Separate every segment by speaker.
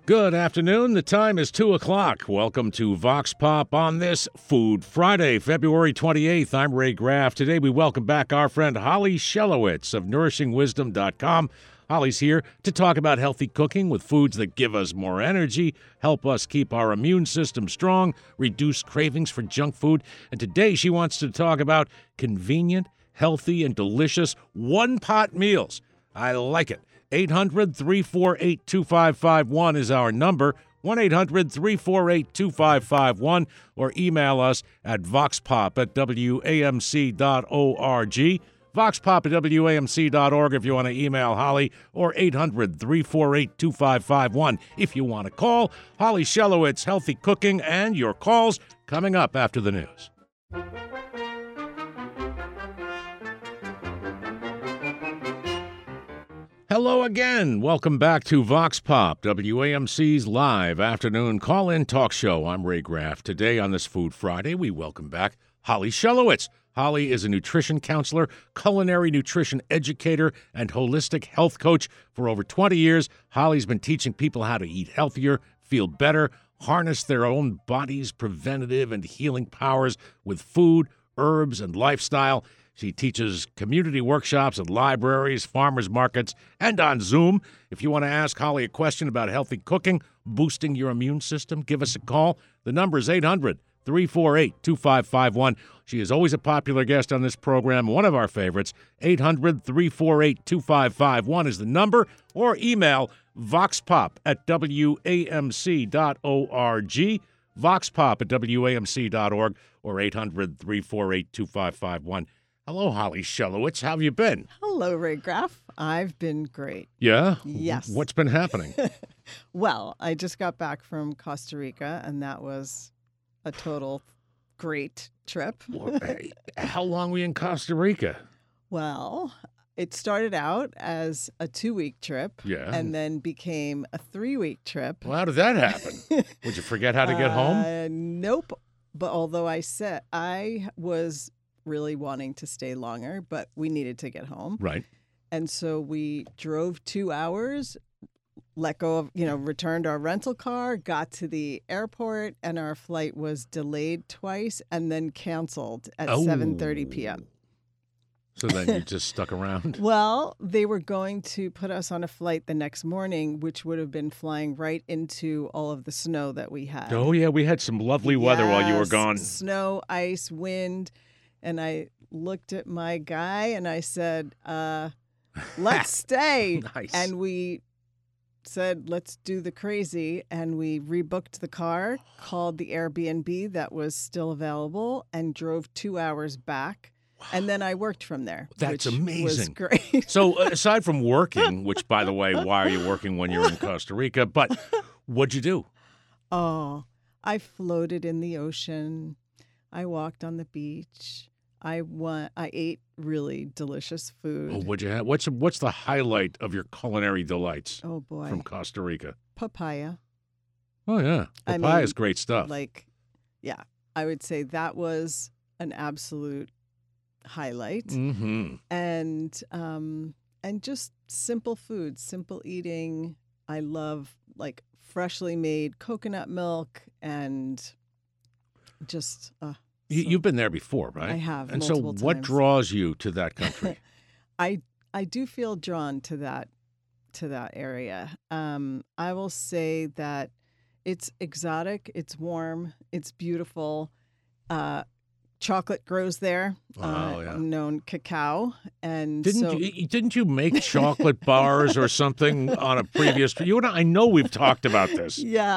Speaker 1: Good afternoon. The time is 2 o'clock. Welcome to Vox Pop on this Food Friday, February 28th. I'm Ray Graff. Today we welcome back our friend Holly Shelowitz of NourishingWisdom.com. Holly's here to talk about healthy cooking with foods that give us more energy, help us keep our immune system strong, reduce cravings for junk food. And today she wants to talk about convenient, healthy, and delicious one-pot meals. I like it. 800-348-2551 is our number, 1-800-348-2551, or email us at voxpop@wamc.org, voxpop@wamc.org if you want to email Holly, or 800-348-2551 if you want to call. Holly Shelowitz, Healthy Cooking, and your calls coming up after the news. Hello again. Welcome back to Vox Pop, WAMC's live afternoon call-in talk show. I'm Ray Graff. Today on this Food Friday, we welcome back Holly Shelowitz. Holly is a nutrition counselor, culinary nutrition educator, and holistic health coach. For over 20 years, Holly's been teaching people how to eat healthier, feel better, harness their own body's preventative and healing powers with food, herbs, and lifestyle. She teaches community workshops at libraries, farmers markets, and on Zoom. If you want to ask Holly a question about healthy cooking, boosting your immune system, give us a call. The number is 800-348-2551. She is always a popular guest on this program, one of our favorites. 800-348-2551 is the number, or email voxpop@wamc.org, voxpop@wamc.org, or 800-348-2551. Hello, Holly Shelowitz. How have you been?
Speaker 2: Hello, Ray Graff. I've been great.
Speaker 1: Yeah?
Speaker 2: Yes.
Speaker 1: What's been happening?
Speaker 2: Well, I just got back from Costa Rica, and that was a total great trip.
Speaker 1: How long were you in Costa Rica?
Speaker 2: Well, it started out as a 2-week trip, and then became a 3-week trip.
Speaker 1: Well, how did that happen? Would you forget how to get home?
Speaker 2: Nope. But although I was really wanting to stay longer, but we needed to get home.
Speaker 1: Right.
Speaker 2: And so we drove 2 hours, returned our rental car, got to the airport, and our flight was delayed twice and then canceled at 7:30 p.m.
Speaker 1: So then you just stuck around?
Speaker 2: Well, they were going to put us on a flight the next morning, which would have been flying right into all of the snow that we had.
Speaker 1: Oh, yeah. We had some lovely weather while you were gone.
Speaker 2: Snow, ice, wind. And I looked at my guy and I said, let's stay.
Speaker 1: Nice.
Speaker 2: And we said, let's do the crazy. And we rebooked the car, called the Airbnb that was still available, and drove 2 hours back. Wow. And then I worked from there.
Speaker 1: That's amazing.
Speaker 2: Was great.
Speaker 1: So aside from working, which, by the way, why are you working when you're in Costa Rica? But what'd you do?
Speaker 2: Oh, I floated in the ocean. I walked on the beach. I ate really delicious food.
Speaker 1: Oh, what'd you have? What's the highlight of your culinary delights?
Speaker 2: Oh, boy.
Speaker 1: From Costa Rica?
Speaker 2: Papaya.
Speaker 1: Oh, yeah. Papaya is great stuff.
Speaker 2: I would say that was an absolute highlight.
Speaker 1: Mm-hmm.
Speaker 2: And just simple food, simple eating. I love freshly made coconut milk and just
Speaker 1: You've been there before, right?
Speaker 2: I have.
Speaker 1: And so
Speaker 2: multiple
Speaker 1: what
Speaker 2: times.
Speaker 1: draws you to that country?
Speaker 2: I do feel drawn to that area. I will say that it's exotic, it's warm, it's beautiful. Chocolate grows there. Known cacao, and
Speaker 1: didn't you make chocolate bars or something on a previous? You and I know we've talked about this.
Speaker 2: Yeah,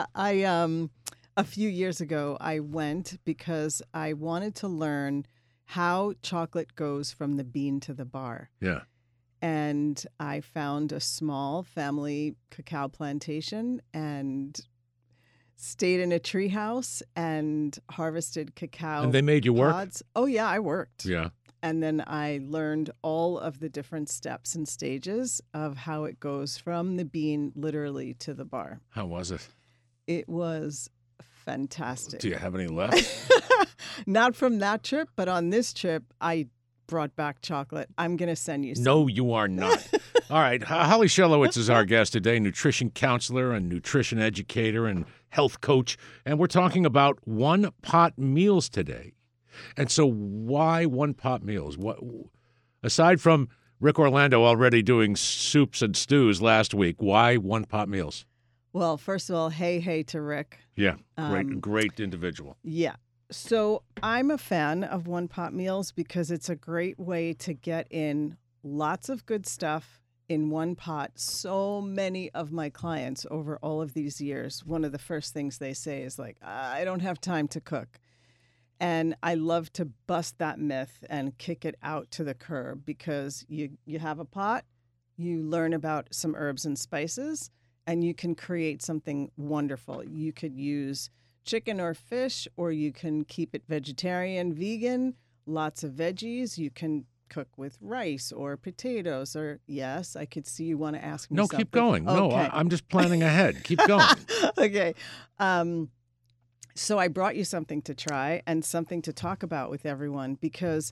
Speaker 2: a few years ago, I went because I wanted to learn how chocolate goes from the bean to the bar.
Speaker 1: Yeah.
Speaker 2: And I found a small family cacao plantation and stayed in a treehouse and harvested cacao.
Speaker 1: And they made you work?
Speaker 2: pods. Oh, yeah, I worked.
Speaker 1: Yeah.
Speaker 2: And then I learned all of the different steps and stages of how it goes from the bean literally to the bar.
Speaker 1: How was it?
Speaker 2: It was fantastic.
Speaker 1: Do you have any left?
Speaker 2: Not from that trip, but on this trip, I brought back chocolate. I'm going to send you some.
Speaker 1: No, you are not. All right. Holly Shelowitz is our guest today, nutrition counselor and nutrition educator and health coach. And we're talking about one-pot meals today. And so why one-pot meals? What, aside from Rick Orlando already doing soups and stews last week, why one-pot meals?
Speaker 2: Well, first of all, hey to Rick.
Speaker 1: Yeah, great individual.
Speaker 2: Yeah. So I'm a fan of one-pot meals because it's a great way to get in lots of good stuff in one pot. So many of my clients over all of these years, one of the first things they say is like, I don't have time to cook. And I love to bust that myth and kick it out to the curb because you have a pot, you learn about some herbs and spices, and you can create something wonderful. You could use chicken or fish, or you can keep it vegetarian, vegan, lots of veggies. You can cook with rice or potatoes or, yes, I could see you want to ask me something.
Speaker 1: No, keep going.
Speaker 2: Okay.
Speaker 1: No, I'm just planning ahead. Keep going.
Speaker 2: Okay. So I brought you something to try and something to talk about with everyone because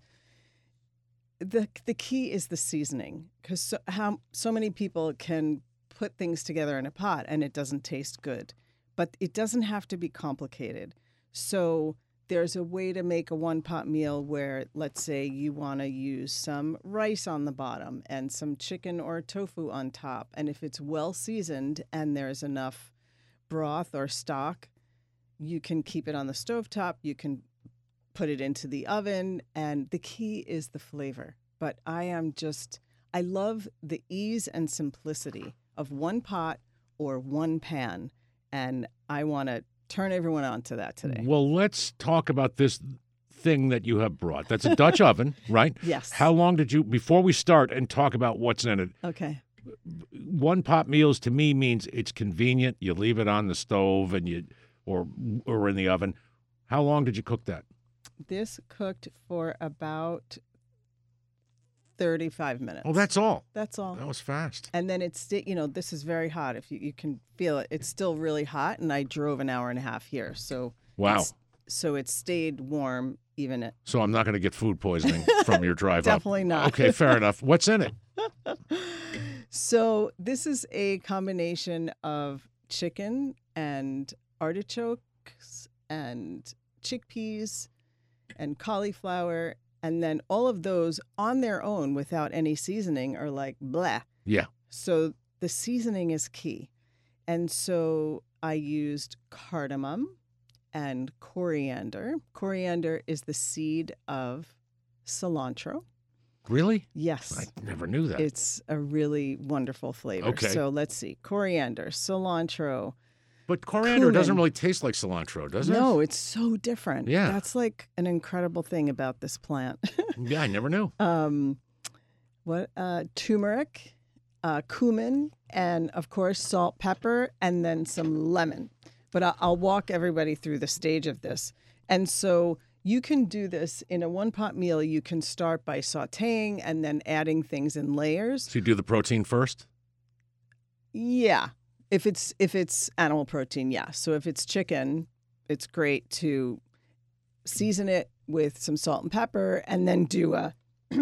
Speaker 2: the key is the seasoning, because so many people can put things together in a pot and it doesn't taste good, but it doesn't have to be complicated. So there's a way to make a one-pot meal where, let's say, you want to use some rice on the bottom and some chicken or tofu on top. And if it's well seasoned and there's enough broth or stock, you can keep it on the stovetop. You can put it into the oven. And the key is the flavor. But I love the ease and simplicity of one pot or one pan. And I want to turn everyone on to that today.
Speaker 1: Well, let's talk about this thing that you have brought. That's a Dutch oven, right?
Speaker 2: Yes.
Speaker 1: How long did you, before we start and talk about what's in it?
Speaker 2: Okay.
Speaker 1: One pot meals to me means it's convenient. You leave it on the stove and or in the oven. How long did you cook that?
Speaker 2: This cooked for about 35 minutes.
Speaker 1: Oh, that's all.
Speaker 2: That's all.
Speaker 1: That was fast.
Speaker 2: And then it's, this is very hot. If you can feel it, it's still really hot. And I drove an hour and a half here. So
Speaker 1: wow.
Speaker 2: So it stayed warm even at.
Speaker 1: So I'm not going to get food poisoning from your drive
Speaker 2: Definitely
Speaker 1: up.
Speaker 2: not.
Speaker 1: Okay, fair enough. What's in it?
Speaker 2: So this is a combination of chicken and artichokes and chickpeas and cauliflower. And then all of those on their own without any seasoning are like blah.
Speaker 1: Yeah.
Speaker 2: So the seasoning is key. And so I used cardamom and coriander. Coriander is the seed of cilantro.
Speaker 1: Really?
Speaker 2: Yes.
Speaker 1: I never knew that.
Speaker 2: It's a really wonderful flavor.
Speaker 1: Okay.
Speaker 2: So let's see. Coriander, cilantro.
Speaker 1: But coriander
Speaker 2: cumin.
Speaker 1: doesn't really taste like cilantro, does it?
Speaker 2: No, it's so different.
Speaker 1: Yeah.
Speaker 2: That's like an incredible thing about this plant.
Speaker 1: Yeah, I never knew.
Speaker 2: Turmeric, cumin, and of course salt, pepper, and then some lemon. But I'll walk everybody through the stage of this. And so you can do this in a one-pot meal. You can start by sautéing and then adding things in layers.
Speaker 1: So you do the protein first?
Speaker 2: Yeah. If it's animal protein, yeah. So if it's chicken, it's great to season it with some salt and pepper and then do a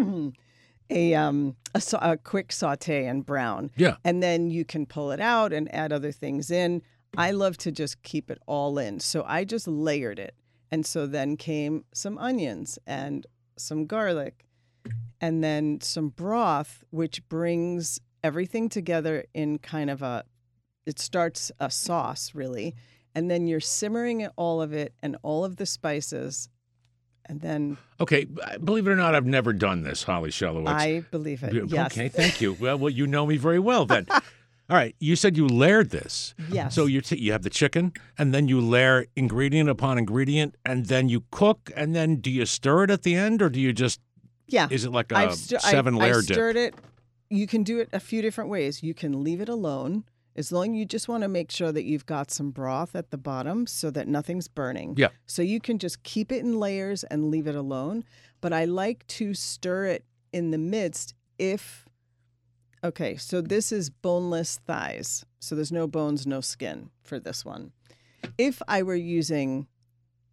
Speaker 2: quick sauté and brown.
Speaker 1: Yeah.
Speaker 2: And then you can pull it out and add other things in. I love to just keep it all in. So I just layered it. And so then came some onions and some garlic and then some broth, which brings everything together in kind of it starts a sauce, really. And then you're simmering all of it and all of the spices. And then...
Speaker 1: Okay, believe it or not, I've never done this, Holly Shelowitz.
Speaker 2: I believe it, yes.
Speaker 1: Okay, thank you. Well, you know me very well then. All right, you said you layered this.
Speaker 2: Yes.
Speaker 1: So you have the chicken, and then you layer ingredient upon ingredient, and then you cook, and then do you stir it at the end, or do you just...
Speaker 2: Yeah.
Speaker 1: Is it like a seven-layer dip?
Speaker 2: I stirred it. You can do it a few different ways. You can leave it alone. As long as you just want to make sure that you've got some broth at the bottom so that nothing's burning.
Speaker 1: Yeah.
Speaker 2: So you can just keep it in layers and leave it alone. But I like to stir it in the midst okay, so this is boneless thighs. So there's no bones, no skin for this one. If I were using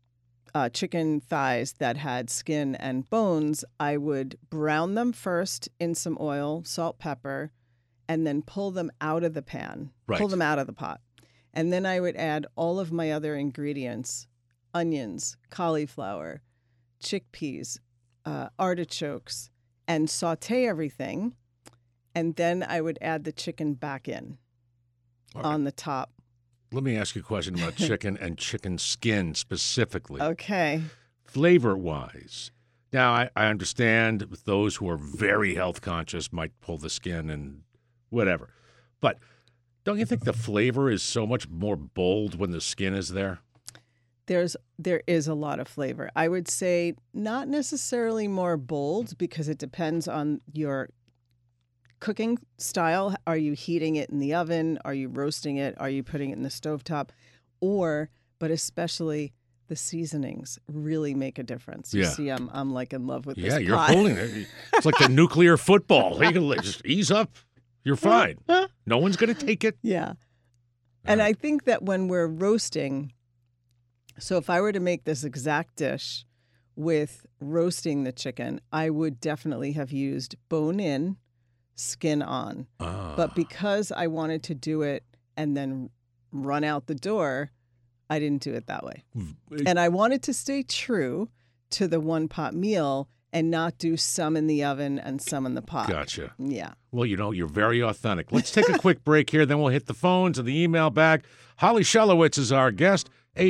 Speaker 2: chicken thighs that had skin and bones, I would brown them first in some oil, salt, pepper, and then pull them out of the pan, pull them out of the pot. And then I would add all of my other ingredients, onions, cauliflower, chickpeas, artichokes, and saute everything. And then I would add the chicken back in on the top.
Speaker 1: Let me ask you a question about chicken and chicken skin specifically.
Speaker 2: Okay.
Speaker 1: Flavor-wise. Now, I understand those who are very health conscious might pull the skin and whatever. But don't you think the flavor is so much more bold when the skin is there?
Speaker 2: There is a lot of flavor. I would say not necessarily more bold because it depends on your cooking style. Are you heating it in the oven? Are you roasting it? Are you putting it in the stovetop? But especially the seasonings really make a difference. You see, I'm like in love with this pot.
Speaker 1: Yeah, you're holding it. It's like the nuclear football. You can just ease up. You're fine. No one's going to take it.
Speaker 2: Yeah. And I think that when we're roasting, so if I were to make this exact dish with roasting the chicken, I would definitely have used bone in, skin on. But because I wanted to do it and then run out the door, I didn't do it that way. And I wanted to stay true to the one pot meal and not do some in the oven and some in the pot.
Speaker 1: Gotcha.
Speaker 2: Yeah.
Speaker 1: Well, you're very authentic. Let's take a quick break here, then we'll hit the phones and the email bag. Holly Shelowitz is our guest.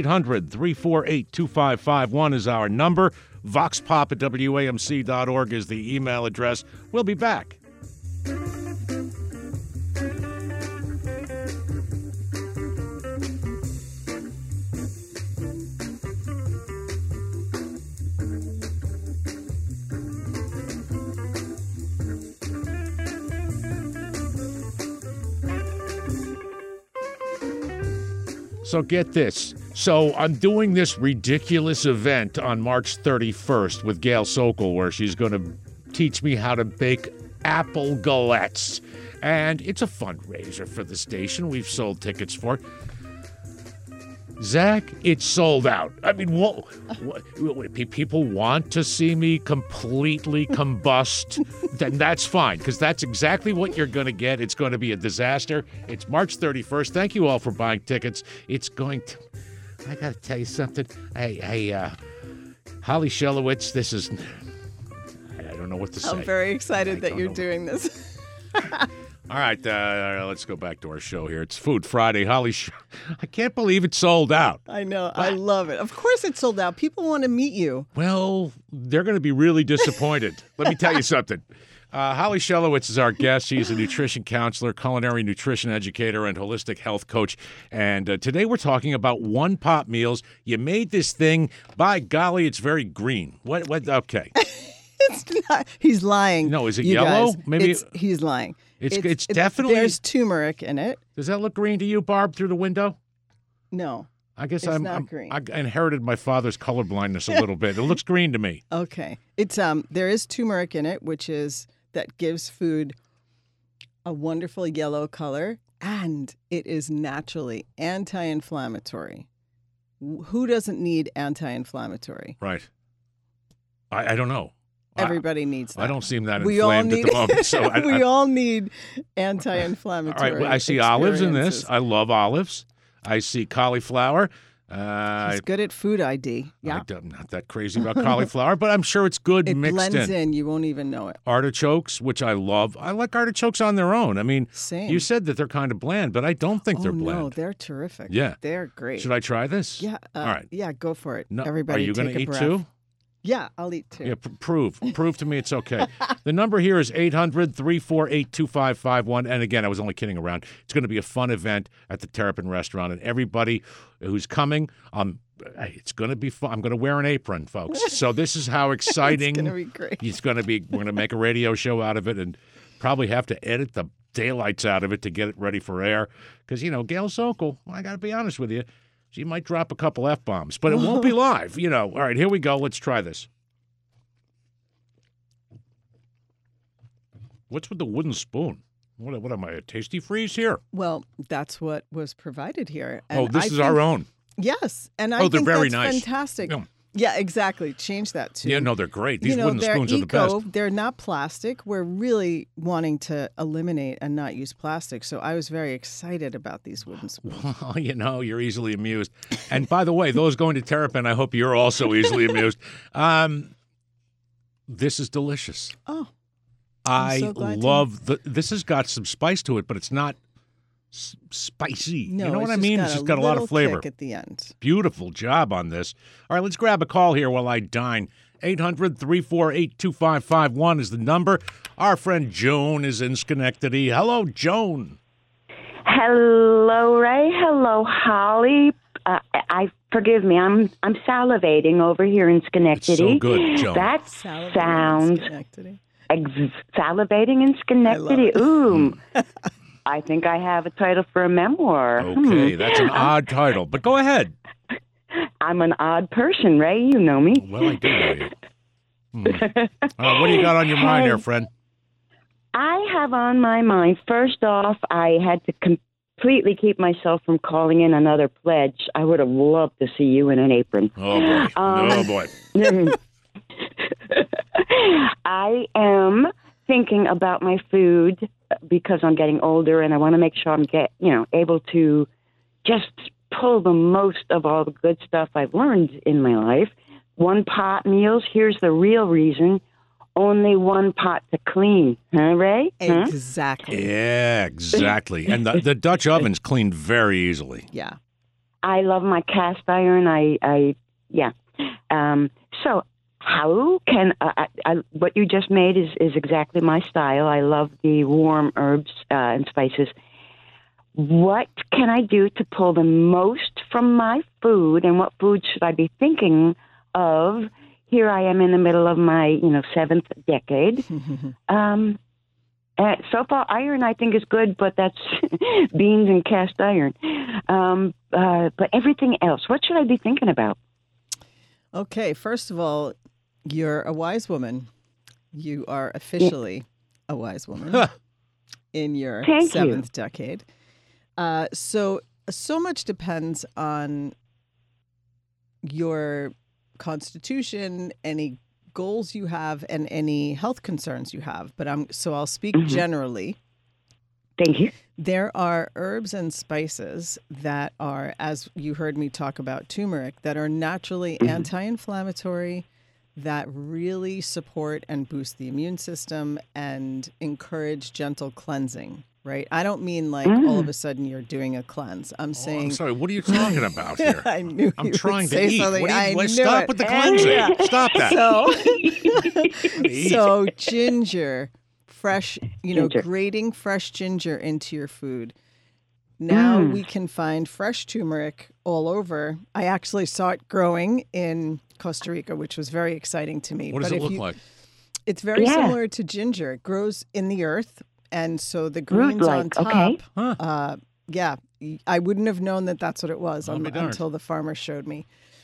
Speaker 1: 800-348-2551 is our number. voxpop@wamc.org is the email address. We'll be back. So get this. So I'm doing this ridiculous event on March 31st with Gail Sokol where she's going to teach me how to bake apple galettes. And it's a fundraiser for the station. We've sold tickets for it. Zach, it's sold out. I mean, what, people want to see me completely combust, then that's fine, because that's exactly what you're going to get. It's going to be a disaster. It's March 31st. Thank you all for buying tickets. It's going to... I got to tell you something. Hey, Holly Shelowitz, this is... I don't know what to say.
Speaker 2: I'm very excited that you're doing this.
Speaker 1: All right, let's go back to our show here. It's Food Friday. Holly, I can't believe it's sold out.
Speaker 2: I know. I love it. Of course it's sold out. People want to meet you.
Speaker 1: Well, they're going to be really disappointed. Let me tell you something. Holly Shelowitz is our guest. She's a nutrition counselor, culinary nutrition educator, and holistic health coach. And today we're talking about one-pot meals. You made this thing. By golly, it's very green. What? Okay.
Speaker 2: It's not. He's lying.
Speaker 1: No, is it yellow?
Speaker 2: Guys,
Speaker 1: maybe
Speaker 2: he's lying.
Speaker 1: It's definitely...
Speaker 2: There's turmeric in it.
Speaker 1: Does that look green to you, Barb, through the window?
Speaker 2: No.
Speaker 1: I guess
Speaker 2: it's not green.
Speaker 1: I inherited my father's colorblindness a little bit. It looks green to me.
Speaker 2: Okay. It's there is turmeric in it, that gives food a wonderful yellow color, and it is naturally anti-inflammatory. Who doesn't need anti-inflammatory?
Speaker 1: Right. I don't know.
Speaker 2: Everybody needs that.
Speaker 1: I don't seem that inflamed at the moment. So
Speaker 2: we all need anti-inflammatory.
Speaker 1: All right, I see olives in this. I love olives. I see cauliflower.
Speaker 2: He's good at food ID. Yeah.
Speaker 1: I'm not that crazy about cauliflower, but I'm sure it's good mixed in.
Speaker 2: It blends in. You won't even know it.
Speaker 1: Artichokes, which I love. I like artichokes on their own. I mean,
Speaker 2: same.
Speaker 1: You said that they're kind of bland, but I don't think they're bland.
Speaker 2: No, they're terrific.
Speaker 1: Yeah.
Speaker 2: They're great.
Speaker 1: Should I try this?
Speaker 2: Yeah.
Speaker 1: All right.
Speaker 2: Yeah, go for it.
Speaker 1: No,
Speaker 2: everybody
Speaker 1: are you
Speaker 2: going to
Speaker 1: eat too?
Speaker 2: Yeah, I'll eat too.
Speaker 1: Yeah, prove to me it's okay. The number here is 800-348-2551. And again, I was only kidding around. It's going to be a fun event at the Terrapin Restaurant. And everybody who's coming, it's going to be fun. I'm going to wear an apron, folks. So this is how exciting.
Speaker 2: It's going to be great.
Speaker 1: It's going to be. We're going to make a radio show out of it and probably have to edit the daylights out of it to get it ready for air. Because, Gail Sokol, I got to be honest with you, she might drop a couple F-bombs, but it won't be live, All right, here we go. Let's try this. What's with the wooden spoon? What am I, a Tasty Freeze here?
Speaker 2: Well, that's what was provided here. And
Speaker 1: this is our own.
Speaker 2: Yes, and I think
Speaker 1: they're very
Speaker 2: that's
Speaker 1: nice.
Speaker 2: Fantastic.
Speaker 1: Yeah.
Speaker 2: Yeah, exactly. Change that too.
Speaker 1: Yeah, no, they're great. These wooden
Speaker 2: they're
Speaker 1: spoons are the best.
Speaker 2: They're not plastic. We're really wanting to eliminate and not use plastic. So I was very excited about these wooden spoons.
Speaker 1: Well, you're easily amused. And by the way, those going to Terrapin, I hope you're also easily amused. This is delicious.
Speaker 2: Oh,
Speaker 1: I
Speaker 2: so glad
Speaker 1: love this has got some spice to it, but it's not spicy.
Speaker 2: No,
Speaker 1: you know what I
Speaker 2: it's
Speaker 1: mean?
Speaker 2: got
Speaker 1: It's just got a lot
Speaker 2: little
Speaker 1: of flavor.
Speaker 2: kick at the end.
Speaker 1: Beautiful job on this. All right, let's grab a call here while I dine. 800-348-2551 is the number. Our friend Joan is in Schenectady. Hello, Joan.
Speaker 3: Hello, Ray. Hello, Holly. Forgive me. I'm salivating over here in Schenectady.
Speaker 1: It's so good, Joan.
Speaker 3: That
Speaker 2: Salivating
Speaker 3: sounds
Speaker 2: in Schenectady.
Speaker 3: Salivating in Schenectady.
Speaker 2: I love
Speaker 3: Ooh. I think I have a title for a memoir.
Speaker 1: Okay, that's an odd title, but go ahead.
Speaker 3: I'm an odd person, Ray. You know me.
Speaker 1: Well, I do know you. What do you got on your mind there, friend?
Speaker 3: I have on my mind, first off, I had to completely keep myself from calling in another pledge. I would have loved to see you in an apron.
Speaker 1: Oh, boy. Oh, boy.
Speaker 3: I am thinking about my food because I'm getting older and I want to make sure I'm able to just pull the most of all the good stuff I've learned in my life. One pot meals, here's the real reason. Only one pot to clean. Huh, Ray? Huh?
Speaker 2: Exactly.
Speaker 1: Yeah, exactly. And the Dutch oven's cleaned very easily.
Speaker 2: Yeah.
Speaker 3: I love my cast iron. So how can what you just made is exactly my style. I love the warm herbs and spices. What can I do to pull the most from my food, and what food should I be thinking of? Here I am in the middle of my, 7th decade. So far, iron I think is good, but that's beans and cast iron. But everything else, what should I be thinking about?
Speaker 2: Okay, first of all, you're a wise woman. You are officially a wise woman in your
Speaker 3: Thank
Speaker 2: 7th
Speaker 3: you.
Speaker 2: decade. So much depends on your constitution, any goals you have, and any health concerns you have. But I'll speak generally.
Speaker 3: Thank you.
Speaker 2: There are herbs and spices that are, as you heard me talk about turmeric, that are naturally anti-inflammatory, that really support and boost the immune system and encourage gentle cleansing, right? I don't mean like all of a sudden you're doing a cleanse. I'm saying...
Speaker 1: I'm sorry, what are you talking about here?
Speaker 2: I knew
Speaker 1: I'm
Speaker 2: you
Speaker 1: trying
Speaker 2: would
Speaker 1: to
Speaker 2: say
Speaker 1: eat.
Speaker 2: something.
Speaker 1: Stop with the cleansing. Stop that.
Speaker 2: So ginger, fresh,
Speaker 3: Ginger.
Speaker 2: grating fresh ginger into your food. Now we can find fresh turmeric all over. I actually saw it growing in Costa Rica, which was very exciting to me.
Speaker 1: What does it look like?
Speaker 2: It's very similar to ginger. It grows in the earth, and so the greens
Speaker 3: Root-like,
Speaker 2: on top.
Speaker 3: okay.
Speaker 2: Yeah, I wouldn't have known that that's what it was
Speaker 1: I'll be darned.
Speaker 2: until the farmer showed me.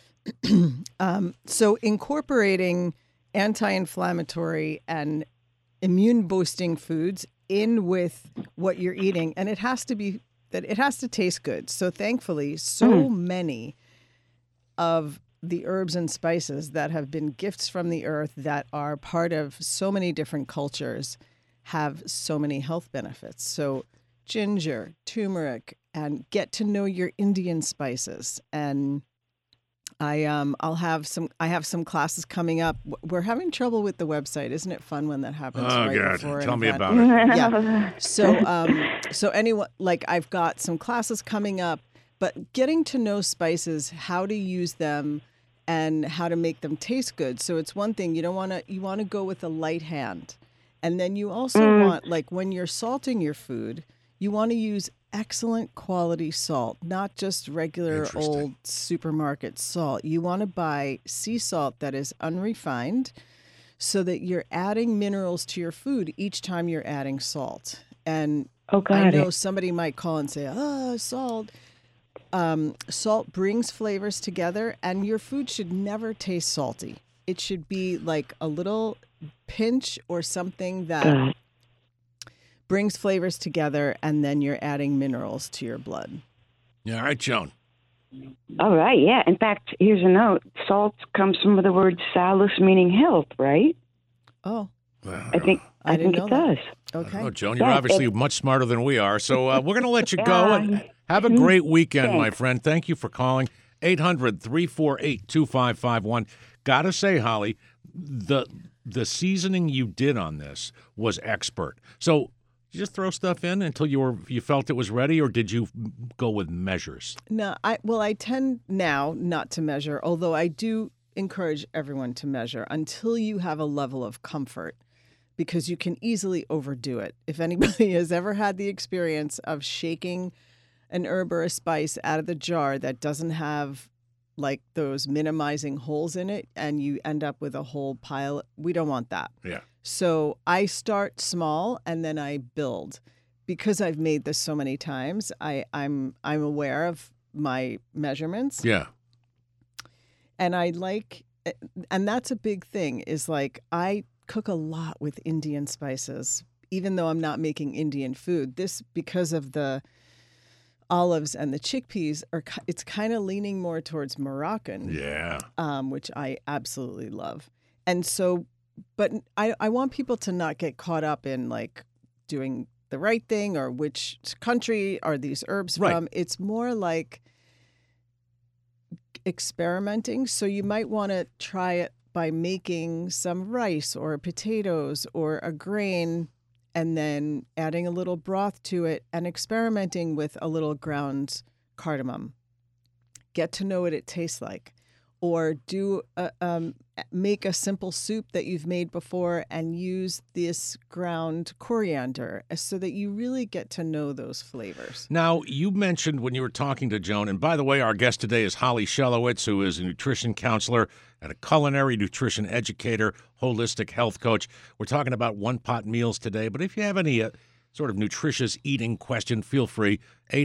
Speaker 2: So incorporating anti-inflammatory and immune-boosting foods in with what you're eating, and it has to taste good. So thankfully, so many of the herbs and spices that have been gifts from the earth that are part of so many different cultures have so many health benefits. So ginger, turmeric, and get to know your Indian spices. And I have some classes coming up. We're having trouble with the website. Isn't it fun when that happens?
Speaker 1: Oh,
Speaker 2: right
Speaker 1: God.
Speaker 2: before an
Speaker 1: Tell me
Speaker 2: event?
Speaker 1: about it.
Speaker 2: Yeah. So anyone, like I've got some classes coming up, but getting to know spices, how to use them, and how to make them taste good. So it's one thing you want to go with a light hand, and then you also want, like when you're salting your food, you want to use excellent quality salt, not just regular old supermarket salt. You want to buy sea salt that is unrefined, so that you're adding minerals to your food each time you're adding salt. And I know somebody might call and say, salt. Salt brings flavors together, and your food should never taste salty. It should be like a little pinch or something that brings flavors together, and then you're adding minerals to your blood.
Speaker 1: Yeah, all right, Joan.
Speaker 3: All right, yeah. In fact, here's a note. Salt comes from the word salus, meaning health, right?
Speaker 2: Oh,
Speaker 3: I think
Speaker 2: didn't
Speaker 3: it
Speaker 2: know that.
Speaker 3: does.
Speaker 2: Okay.
Speaker 1: Oh, Joan, you're
Speaker 3: Yeah,
Speaker 1: obviously much smarter than we are. So we're going to let you go and have a great weekend, my
Speaker 3: Thanks.
Speaker 1: friend. Thank you for calling. 800-348-2551. Gotta say, Holly, the seasoning you did on this was expert. So did you just throw stuff in until you felt it was ready, or did you go with measures?
Speaker 2: No, I tend now not to measure, although I do encourage everyone to measure until you have a level of comfort, because you can easily overdo it. If anybody has ever had the experience of shaking an herb or a spice out of the jar that doesn't have like those minimizing holes in it, and you end up with a whole pile, we don't want that.
Speaker 1: Yeah.
Speaker 2: So I start small and then I build. Because I've made this so many times, I'm aware of my measurements.
Speaker 1: Yeah.
Speaker 2: And and that's a big thing, is like I cook a lot with Indian spices, even though I'm not making Indian food. This, because of the olives and the chickpeas, it's kind of leaning more towards Moroccan.
Speaker 1: Yeah.
Speaker 2: Which I absolutely love. And so, but I want people to not get caught up in like doing the right thing or which country are these herbs
Speaker 1: Right.
Speaker 2: from. It's more like experimenting. So you might want to try it by making some rice or potatoes or a grain, and then adding a little broth to it and experimenting with a little ground cardamom. Get to know what it tastes like. Or make a simple soup that you've made before and use this ground coriander so that you really get to know those flavors.
Speaker 1: Now, you mentioned when you were talking to Joan, and by the way, our guest today is Holly Shelowitz, who is a nutrition counselor and a culinary nutrition educator, holistic health coach. We're talking about one-pot meals today, but if you have any sort of nutritious eating question, feel free.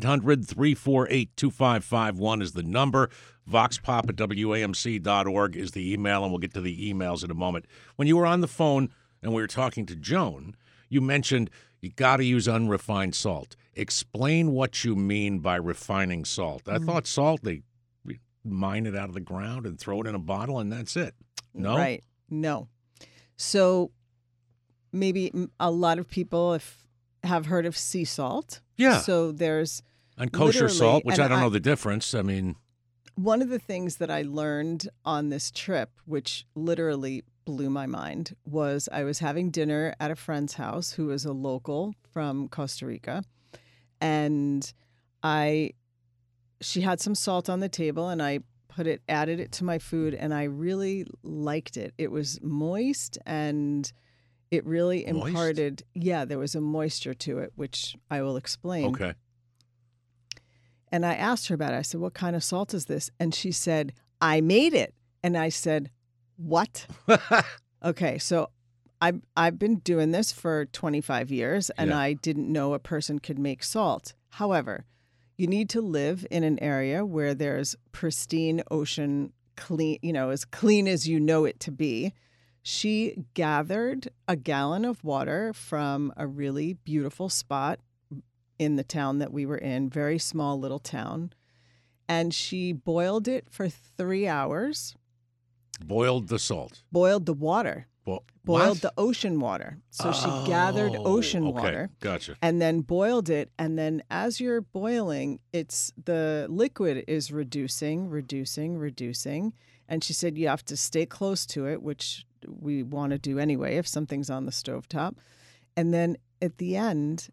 Speaker 1: 800-348-2551 is the number. VoxPop@WAMC.org is the email, and we'll get to the emails in a moment. When you were on the phone and we were talking to Joan, you mentioned you got to use unrefined salt. Explain what you mean by refining salt. I thought salt, they mine it out of the ground and throw it in a bottle, and that's it. No?
Speaker 2: Right. No. So maybe a lot of people have heard of sea salt.
Speaker 1: Yeah.
Speaker 2: So there's
Speaker 1: And kosher salt, which
Speaker 2: and
Speaker 1: I don't know the difference. I mean,
Speaker 2: one of the things that I learned on this trip, which literally blew my mind, was I was having dinner at a friend's house who is a local from Costa Rica. And she had some salt on the table, and I added it to my food, and I really liked it. It was moist, and it really imparted, there was a moisture to it, which I will explain.
Speaker 1: okay.
Speaker 2: And I asked her about it. I said, what kind of salt is this? And she said, I made it. And I said, what? Okay, so I've been doing this for 25 years, and I didn't know a person could make salt. However, you need to live in an area where there's pristine ocean, clean, as clean as you know it to be. She gathered a gallon of water from a really beautiful spot in the town that we were in, very small little town, and she boiled it for 3 hours.
Speaker 1: Boiled the salt.
Speaker 2: Boiled the water. Boiled the ocean water. So she gathered ocean water.
Speaker 1: Gotcha.
Speaker 2: And then boiled it. And then as you're boiling, the liquid is reducing. And she said you have to stay close to it, which we want to do anyway if something's on the stovetop. And then at the end,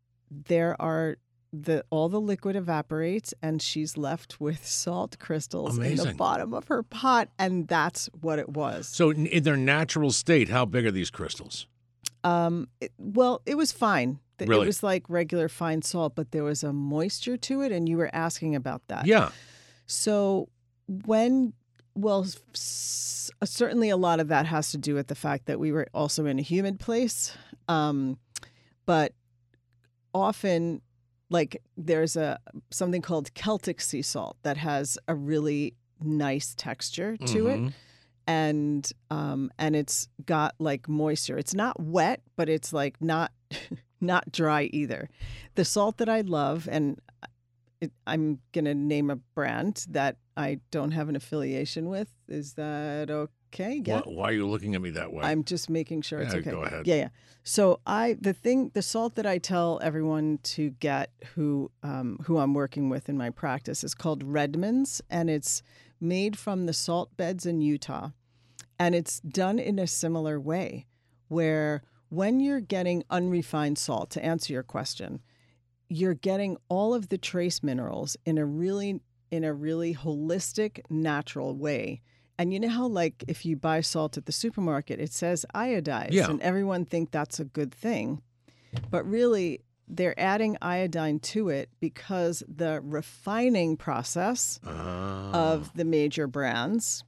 Speaker 2: all the liquid evaporates, and she's left with salt crystals in the bottom of her pot, and that's what it was.
Speaker 1: So in their natural state, how big are these crystals?
Speaker 2: It was fine.
Speaker 1: Really?
Speaker 2: It was like regular fine salt, but there was a moisture to it, and you were asking about that.
Speaker 1: Yeah.
Speaker 2: So certainly a lot of that has to do with the fact that we were also in a humid place, but often, like, there's something called Celtic sea salt that has a really nice texture to it, and it's got like moisture. It's not wet, but it's like not dry either. The salt that I love, and I'm going to name a brand that I don't have an affiliation with. Is that okay? Yeah.
Speaker 1: Why are you looking at me that way?
Speaker 2: I'm just making sure it's okay.
Speaker 1: Go ahead.
Speaker 2: Yeah. So the salt that I tell everyone to get who I'm working with in my practice is called Redmond's, and it's made from the salt beds in Utah. And it's done in a similar way, where when you're getting unrefined salt, to answer your question, you're getting all of the trace minerals in a really holistic, natural way. And you know how, like, if you buy salt at the supermarket, it says iodized, and everyone think that's a good thing. But really, they're adding iodine to it because the refining process of the major brands,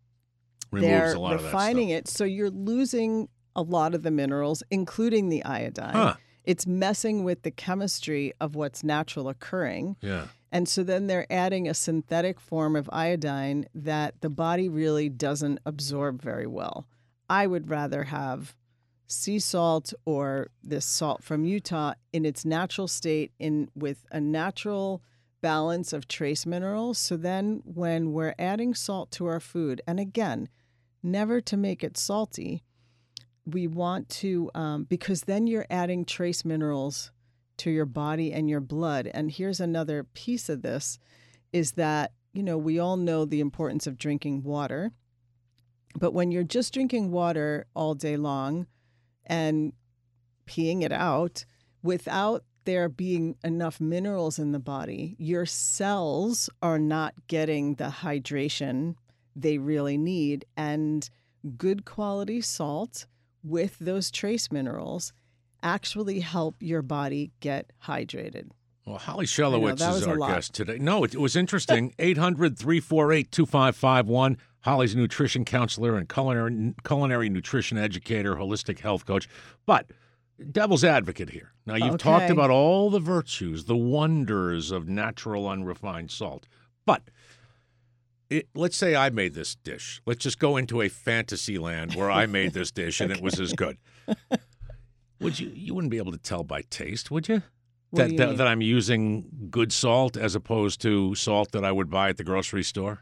Speaker 1: removes a lot of that
Speaker 2: refining it, so you're losing a lot of the minerals, including the iodine. It's messing with the chemistry of what's natural occurring.
Speaker 1: Yeah.
Speaker 2: And so then they're adding a synthetic form of iodine that the body really doesn't absorb very well. I would rather have sea salt or this salt from Utah in its natural state with a natural balance of trace minerals. So then when we're adding salt to our food, and again, never to make it salty, we want to, because then you're adding trace minerals to your body and your blood. And here's another piece of this is that, we all know the importance of drinking water. But when you're just drinking water all day long and peeing it out without there being enough minerals in the body, your cells are not getting the hydration they really need. And good quality salt with those trace minerals actually help your body get hydrated.
Speaker 1: Well, Holly Shelowitz is our
Speaker 2: lot.
Speaker 1: guest today. No, it was interesting. 800-348-2551. Holly's a nutrition counselor and culinary nutrition educator, holistic health coach. But devil's advocate here. Now, you've talked about all the virtues, the wonders of natural unrefined salt. But let's say I made this dish. Let's just go into a fantasy land where I made this dish and it was as good. You wouldn't be able to tell by taste, would you? That I'm using good salt as opposed to salt that I would buy at the grocery store?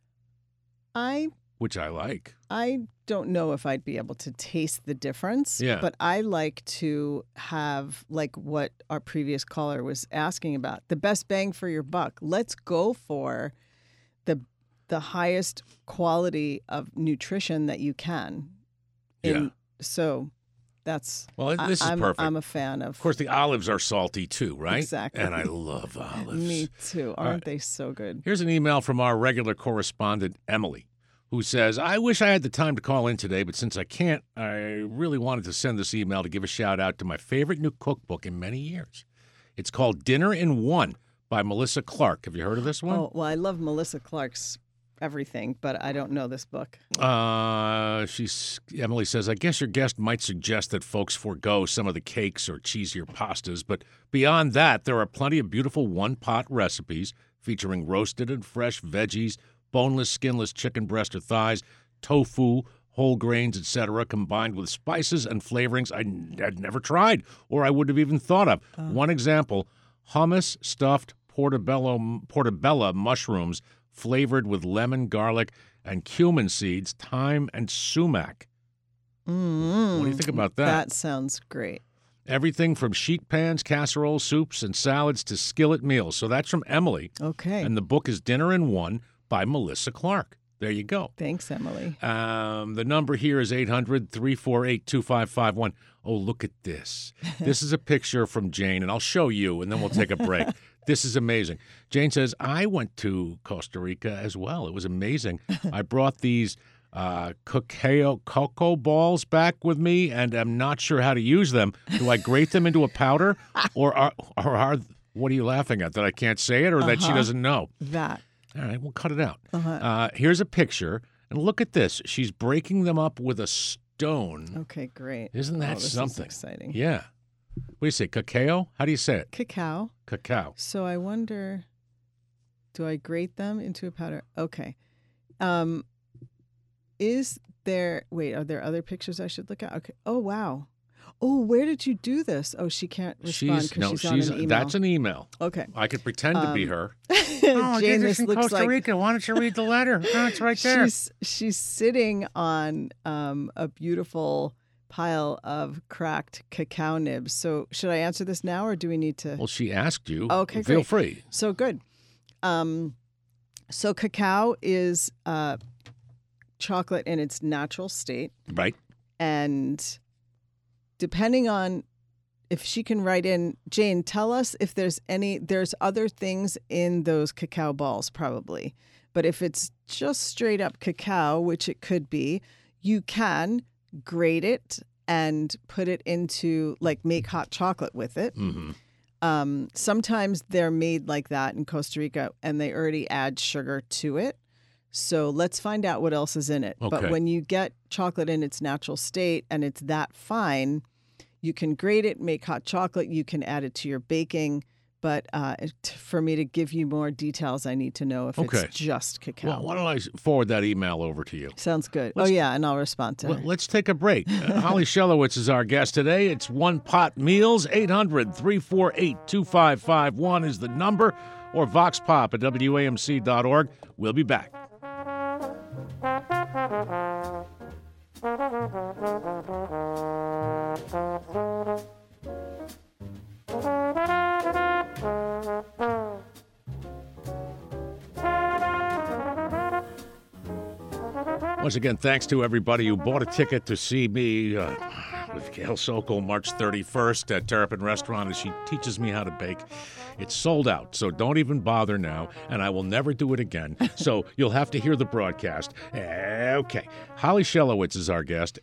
Speaker 1: Which I like.
Speaker 2: I don't know if I'd be able to taste the difference.
Speaker 1: Yeah.
Speaker 2: But I like to have, like what our previous caller was asking about, the best bang for your buck. Let's go for the highest quality of nutrition that you can. So that's...
Speaker 1: Well, this is perfect.
Speaker 2: I'm a fan of...
Speaker 1: Of course, the olives are salty too, right?
Speaker 2: Exactly.
Speaker 1: And I love olives.
Speaker 2: Me too. Aren't they so good?
Speaker 1: Here's an email from our regular correspondent, Emily, who says, I wish I had the time to call in today, but since I can't, I really wanted to send this email to give a shout out to my favorite new cookbook in many years. It's called Dinner in One by Melissa Clark. Have you heard of this one?
Speaker 2: Oh, well, I love Melissa Clark's everything, but I don't know this book.
Speaker 1: Emily says, I guess your guest might suggest that folks forego some of the cakes or cheesier pastas, but beyond that, there are plenty of beautiful one-pot recipes featuring roasted and fresh veggies, boneless, skinless chicken breast or thighs, tofu, whole grains, etc., combined with spices and flavorings I'd never tried or I would have even thought of. One example, hummus stuffed portobello mushrooms flavored with lemon, garlic, and cumin seeds, thyme, and sumac. What do you think about that?
Speaker 2: That sounds great.
Speaker 1: Everything from sheet pans, casseroles, soups, and salads to skillet meals. So that's from Emily.
Speaker 2: Okay.
Speaker 1: And the book is Dinner in One by Melissa Clark. There you go.
Speaker 2: Thanks, Emily.
Speaker 1: The number here is 800-348-2551. Oh, look at this. This is a picture from Jane, and I'll show you, and then we'll take a break. This is amazing. Jane says, I went to Costa Rica as well. It was amazing. I brought these cocoa balls back with me, and I'm not sure how to use them. Do I grate them into a powder? Or what are you laughing at? That I can't say it or that she doesn't know?
Speaker 2: That.
Speaker 1: All right, we'll cut it out. Here's a picture, and look at this. She's breaking them up with a stone.
Speaker 2: Okay, great.
Speaker 1: Isn't that
Speaker 2: this
Speaker 1: something?
Speaker 2: Is exciting.
Speaker 1: Yeah. What do you say, cacao? How do you say it?
Speaker 2: Cacao.
Speaker 1: Cacao.
Speaker 2: So I wonder, do I grate them into a powder? Okay. Are there other pictures I should look at? Okay. Oh, wow. Oh, where did you do this? Oh, she can't respond because she's on an email.
Speaker 1: That's an email.
Speaker 2: Okay.
Speaker 1: I could pretend to be her.
Speaker 2: Jane, this looks
Speaker 1: Costa
Speaker 2: like
Speaker 1: Rica. Why don't you read the letter? Oh, it's right there.
Speaker 2: she's sitting on a beautiful pile of cracked cacao nibs. So should I answer this now, or do we need to?
Speaker 1: Well, she asked you.
Speaker 2: Okay,
Speaker 1: Feel
Speaker 2: great.
Speaker 1: free.
Speaker 2: So good. So cacao is chocolate in its natural state.
Speaker 1: Right.
Speaker 2: And depending on if she can write in, Jane, tell us if there's other things in those cacao balls, probably. But if it's just straight up cacao, which it could be, you can grate it and put it into, like, make hot chocolate with it.
Speaker 1: Mm-hmm.
Speaker 2: Sometimes they're made like that in Costa Rica and they already add sugar to it. So let's find out what else is in it.
Speaker 1: Okay.
Speaker 2: But when you get chocolate in its natural state and it's that fine, you can grate it, make hot chocolate. You can add it to your baking. But for me to give you more details, I need to know if it's just cacao.
Speaker 1: Well, why don't I forward that email over to you?
Speaker 2: Sounds good. And I'll respond to her.
Speaker 1: Let's take a break. Holly Shelowitz is our guest today. It's One Pot Meals. 800-348-2551 is the number, or voxpop at WAMC.org. We'll be back. Once again, thanks to everybody who bought a ticket to see me with Gail Sokol March 31st at Terrapin Restaurant as she teaches me how to bake. It's sold out, so don't even bother now, and I will never do it again. So you'll have to hear the broadcast. Okay. Holly Shelowitz is our guest.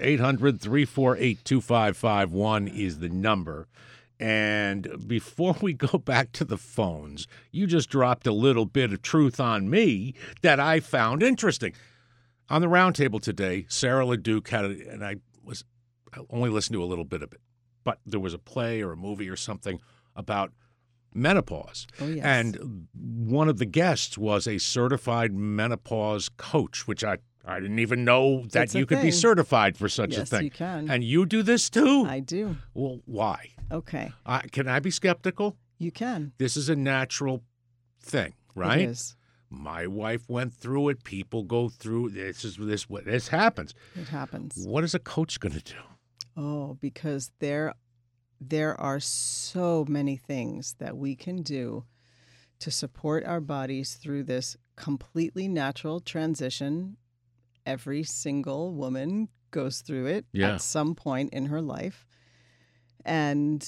Speaker 1: 800-348-2551 is the number. And before we go back to the phones, you just dropped a little bit of truth on me that I found interesting. On the roundtable today, Sarah LeDuc had, and I only listened to a little bit of it, but there was a play or a movie or something about menopause.
Speaker 2: Oh, yes.
Speaker 1: And one of the guests was a certified menopause coach, which I didn't even know that
Speaker 2: That's
Speaker 1: you could be certified for such a thing.
Speaker 2: Yes, you can.
Speaker 1: And you do this too?
Speaker 2: I do.
Speaker 1: Well, why?
Speaker 2: Okay.
Speaker 1: Can I be skeptical?
Speaker 2: You can.
Speaker 1: This is a natural thing, right?
Speaker 2: It is.
Speaker 1: My wife went through it. People go through this. This happens.
Speaker 2: It happens.
Speaker 1: What is a coach going to do?
Speaker 2: Oh, because there are so many things that we can do to support our bodies through this completely natural transition. Every single woman goes through it at some point in her life. And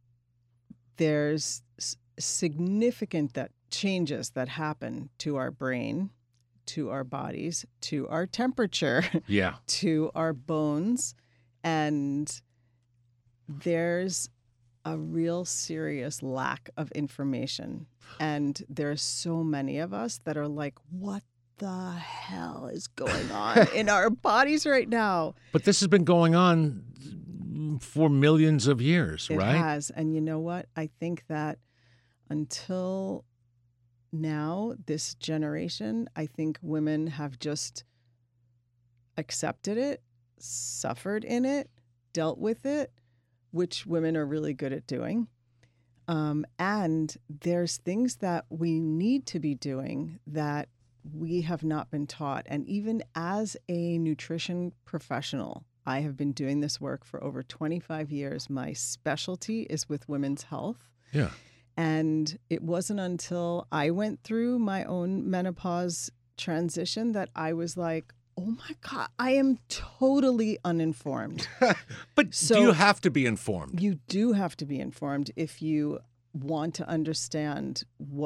Speaker 2: there's significant changes that happen to our brain, to our bodies, to our temperature, to our bones. And there's a real serious lack of information. And there's so many of us that are like, what the hell is going on in our bodies right now?
Speaker 1: But this has been going on for millions of years, right?
Speaker 2: It has. And you know what? I think that until now, this generation, I think women have just accepted it, suffered in it, dealt with it, which women are really good at doing. And there's things that we need to be doing that we have not been taught. And even as a nutrition professional, I have been doing this work for over 25 years. My specialty is with women's health.
Speaker 1: Yeah.
Speaker 2: And it wasn't until I went through my own menopause transition that I was like, oh my God, I am totally uninformed.
Speaker 1: But do you have to be informed?
Speaker 2: You do have to be informed if you want to understand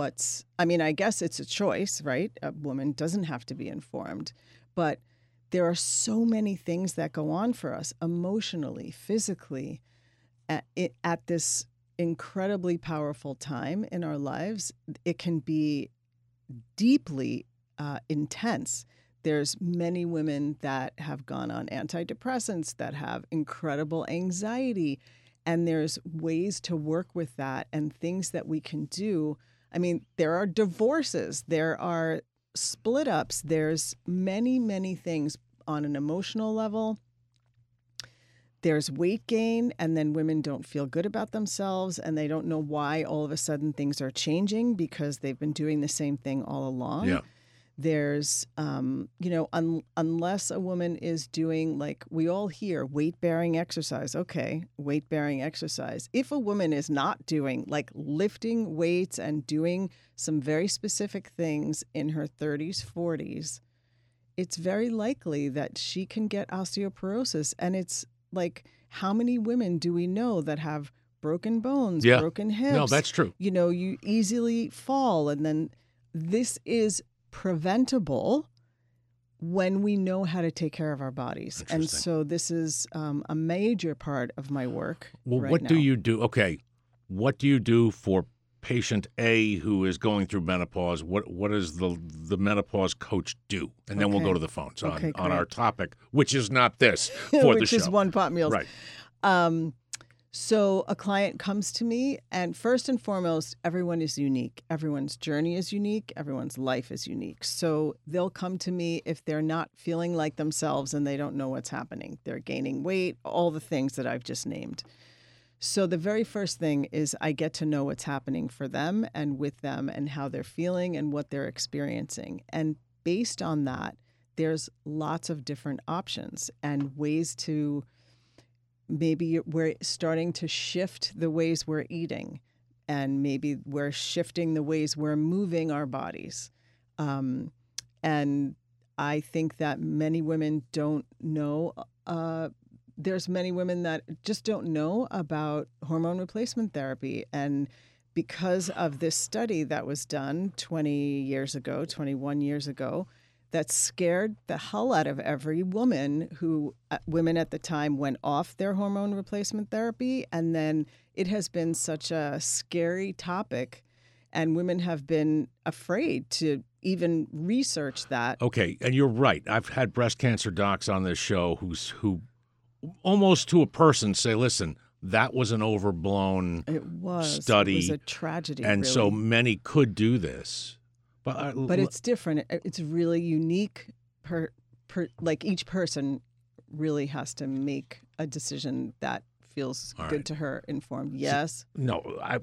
Speaker 2: I guess it's a choice, right? A woman doesn't have to be informed. But there are so many things that go on for us emotionally, physically, at this incredibly powerful time in our lives. It can be deeply intense. There's many women that have gone on antidepressants that have incredible anxiety, and there's ways to work with that and things that we can do. I mean, there are divorces, there are split ups, there's many, many things on an emotional level there's weight gain, and then women don't feel good about themselves, and they don't know why all of a sudden things are changing because they've been doing the same thing all along.
Speaker 1: Yeah.
Speaker 2: There's, unless a woman is doing, like we all hear, weight-bearing exercise. Okay, weight-bearing exercise. If a woman is not doing, like lifting weights and doing some very specific things in her 30s, 40s, it's very likely that she can get osteoporosis. And it's like, how many women do we know that have broken bones,
Speaker 1: Yeah.
Speaker 2: broken hips?
Speaker 1: No, that's true.
Speaker 2: You easily fall. And then this is preventable when we know how to take care of our bodies. And
Speaker 1: Interesting.
Speaker 2: so this is a major part of my work.
Speaker 1: Well,
Speaker 2: right
Speaker 1: what
Speaker 2: now.
Speaker 1: do you do? Okay, what do you do for patient A who is going through menopause? What does the menopause coach do? And then we'll
Speaker 2: Okay.
Speaker 1: go to the phones
Speaker 2: Okay,
Speaker 1: on our
Speaker 2: great.
Speaker 1: topic, which is not this for the
Speaker 2: Which
Speaker 1: show.
Speaker 2: is One Pot Meals.
Speaker 1: Right.
Speaker 2: So a client comes to me, and first and foremost, everyone is unique. Everyone's journey is unique. Everyone's life is unique. So they'll come to me if they're not feeling like themselves and they don't know what's happening. They're gaining weight, all the things that I've just named. So the very first thing is I get to know what's happening for them and with them and how they're feeling and what they're experiencing. And based on that, there's lots of different options and ways to, maybe we're starting to shift the ways we're eating, and maybe we're shifting the ways we're moving our bodies. And I think that many women don't know. There's many women that just don't know about hormone replacement therapy. And because of this study that was done 21 years ago, that scared the hell out of every woman women at the time went off their hormone replacement therapy. And then it has been such a scary topic, and women have been afraid to even research that.
Speaker 1: Okay, and you're right. I've had breast cancer docs on this show who almost to a person say, listen, that was an overblown study.
Speaker 2: It was a tragedy,
Speaker 1: and
Speaker 2: really.
Speaker 1: so many could do this.
Speaker 2: But it's different. It's really unique. Like each person really has to make a decision that feels
Speaker 1: All
Speaker 2: good
Speaker 1: right.
Speaker 2: to her, informed. Yes.
Speaker 1: No,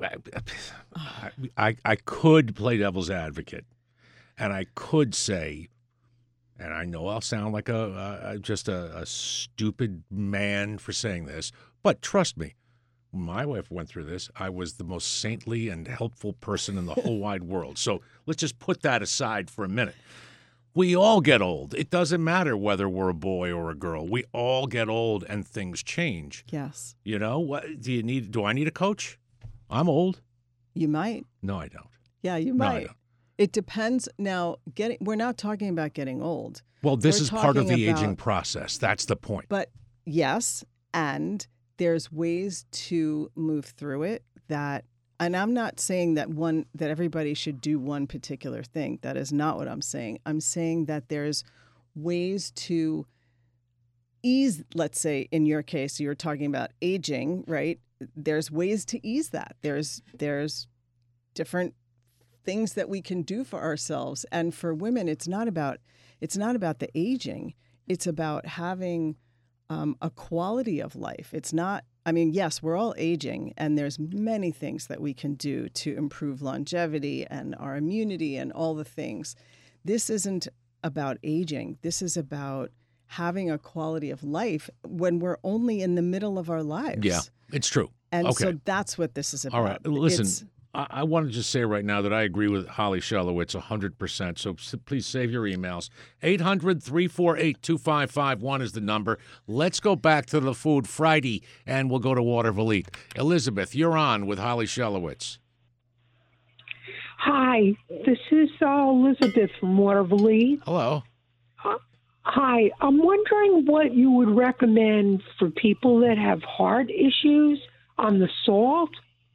Speaker 1: I could play devil's advocate, and I could say, and I know I'll sound like just a stupid man for saying this, but trust me, when my wife went through this, I was the most saintly and helpful person in the whole wide world. So let's just put that aside for a minute. We all get old. It doesn't matter whether we're a boy or a girl. We all get old and things change.
Speaker 2: Yes.
Speaker 1: You know, what do I need a coach? I'm old.
Speaker 2: You might.
Speaker 1: No, I don't.
Speaker 2: Yeah, you
Speaker 1: No, I
Speaker 2: might.
Speaker 1: don't.
Speaker 2: It depends. Now, we're not talking about getting old.
Speaker 1: Well, this
Speaker 2: We're
Speaker 1: is part of
Speaker 2: talking
Speaker 1: the aging
Speaker 2: about-
Speaker 1: process. That's the point.
Speaker 2: But yes, and there's ways to move through it and I'm not saying that everybody should do one particular thing. That is not what I'm saying. I'm saying that there's ways to ease, let's say in your case, you're talking about aging, right? There's ways to ease that. There's different things that we can do for ourselves. And for women, it's not about the aging. It's about having a quality of life. It's not, yes, we're all aging, and there's many things that we can do to improve longevity and our immunity and all the things. This isn't about aging. This is about having a quality of life when we're only in the middle of our lives.
Speaker 1: Yeah, it's true.
Speaker 2: And
Speaker 1: Okay.
Speaker 2: so that's what this is about.
Speaker 1: All right. Listen,
Speaker 2: It's-
Speaker 1: I want to just say right now that I agree with Holly Shelowitz 100%. So please save your emails. 800-348-2551 is the number. Let's go back to the Food Friday, and we'll go to Waterville Eat. Elizabeth, you're on with Holly Shelowitz.
Speaker 4: Hi, this is Elizabeth from Waterville.
Speaker 1: Hello.
Speaker 4: Hi, I'm wondering what you would recommend for people that have heart issues on the salt.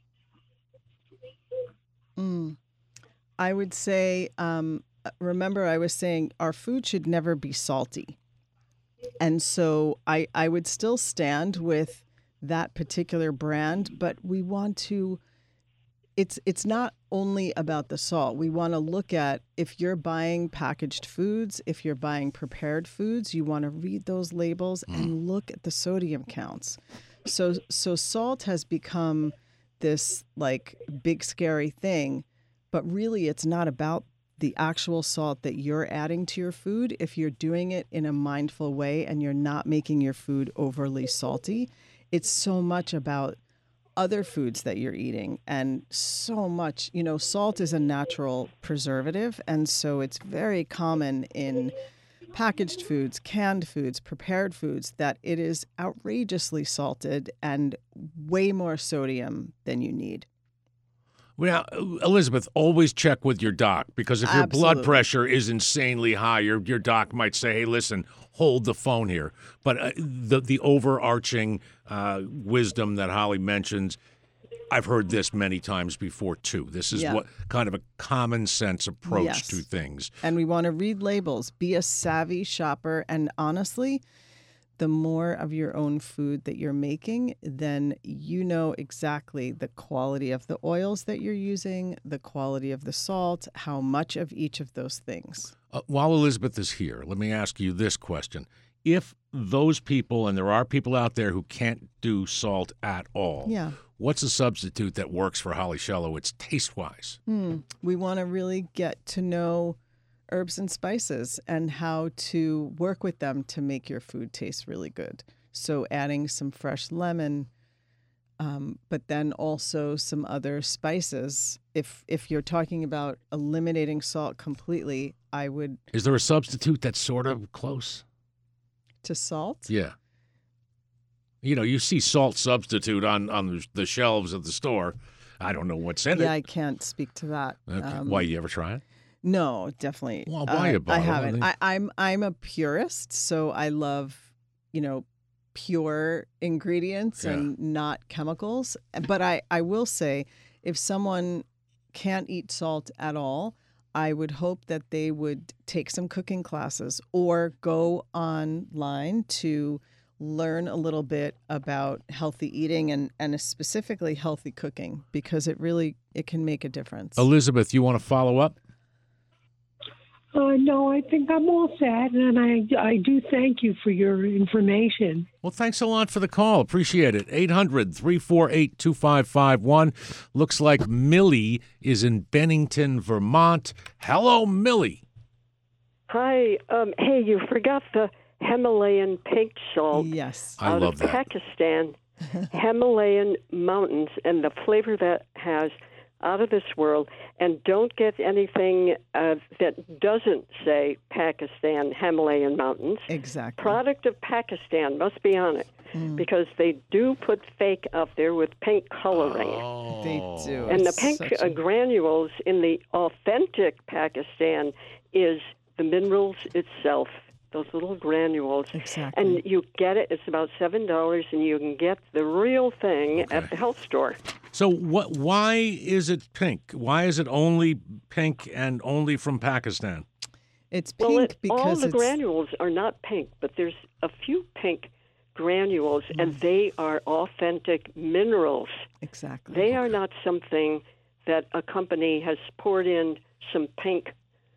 Speaker 2: I would say, remember I was saying our food should never be salty. And so I would still stand with that particular brand, but we want to, it's not only about the salt. We want to look at, if you're buying packaged foods, if you're buying prepared foods, you want to read those labels and look at the sodium counts. So salt has become this like big scary thing, but really it's not about the actual salt that you're adding to your food. If you're doing it in a mindful way and you're not making your food overly salty, it's so much about other foods that you're eating, and so much, salt is a natural preservative, and so it's very common in packaged foods, canned foods, prepared foods, that it is outrageously salted and way more sodium than you need.
Speaker 1: Well, Elizabeth, always check with your doc, because if your blood
Speaker 2: Absolutely.
Speaker 1: pressure is insanely high, your doc might say, hey, listen, hold the phone here. But the overarching wisdom that Holly mentions, I've heard this many times before, too. This is what kind of a common sense approach to things.
Speaker 2: And we want to read labels, be a savvy shopper, and honestly, the more of your own food that you're making, then you know exactly the quality of the oils that you're using, the quality of the salt, how much of each of those things.
Speaker 1: While Elizabeth is here, let me ask you this question. If those people, and there are people out there who can't do salt at all, what's a substitute that works for Holly Shellowitz taste-wise?
Speaker 2: We want to really get to know herbs and spices and how to work with them to make your food taste really good. So adding some fresh lemon, but then also some other spices. If you're talking about eliminating salt completely, I would...
Speaker 1: Is there a substitute that's sort of close?
Speaker 2: To salt?
Speaker 1: Yeah. You see salt substitute on the shelves of the store. I don't know what's in it.
Speaker 2: Yeah, I can't speak to that.
Speaker 1: Okay. Why, you ever try it?
Speaker 2: No, definitely.
Speaker 1: Well, buy a bottle.
Speaker 2: I haven't. I'm a purist, so I love, pure ingredients and not chemicals. But I will say, if someone can't eat salt at all, I would hope that they would take some cooking classes or go online to learn a little bit about healthy eating and specifically healthy cooking, because it can make a difference.
Speaker 1: Elizabeth, you want to follow up?
Speaker 4: No, I think I'm all set, and I do thank you for your information.
Speaker 1: Well, thanks a lot for the call. Appreciate it. 800-348-2551. Looks like Millie is in Bennington, Vermont. Hello, Millie.
Speaker 5: Hi. Hey, you forgot the Himalayan pink salt.
Speaker 2: Yes.
Speaker 1: I love that.
Speaker 5: Out of Pakistan, Himalayan mountains, and the flavor that has out of this world. And don't get anything that doesn't say Pakistan, Himalayan mountains.
Speaker 2: Exactly.
Speaker 5: Product of Pakistan, must be on it, because they do put fake out there with pink coloring.
Speaker 1: Oh.
Speaker 2: They do.
Speaker 5: And the
Speaker 2: It's
Speaker 5: pink
Speaker 2: such a-
Speaker 5: granules in the authentic Pakistan is the minerals itself, those little granules.
Speaker 2: Exactly.
Speaker 5: And you get it, it's about $7, and you can get the real thing at the health store.
Speaker 1: So why is it pink? Why is it only pink and only from Pakistan?
Speaker 2: It's pink
Speaker 5: Well,
Speaker 2: because
Speaker 5: all the
Speaker 2: it's...
Speaker 5: granules are not pink, but there's a few pink granules, and they are authentic minerals.
Speaker 2: Exactly.
Speaker 5: They are not something that a company has poured in some pink,